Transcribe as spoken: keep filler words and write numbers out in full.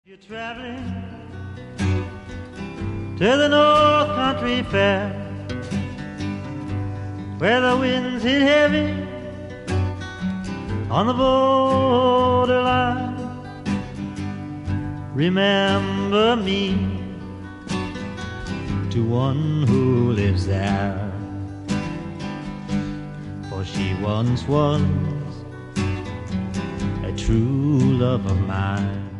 You're traveling to the North Country Fair, where the winds hit heavy on the borderline. Remember me to one who lives there, for she once was a true love of mine.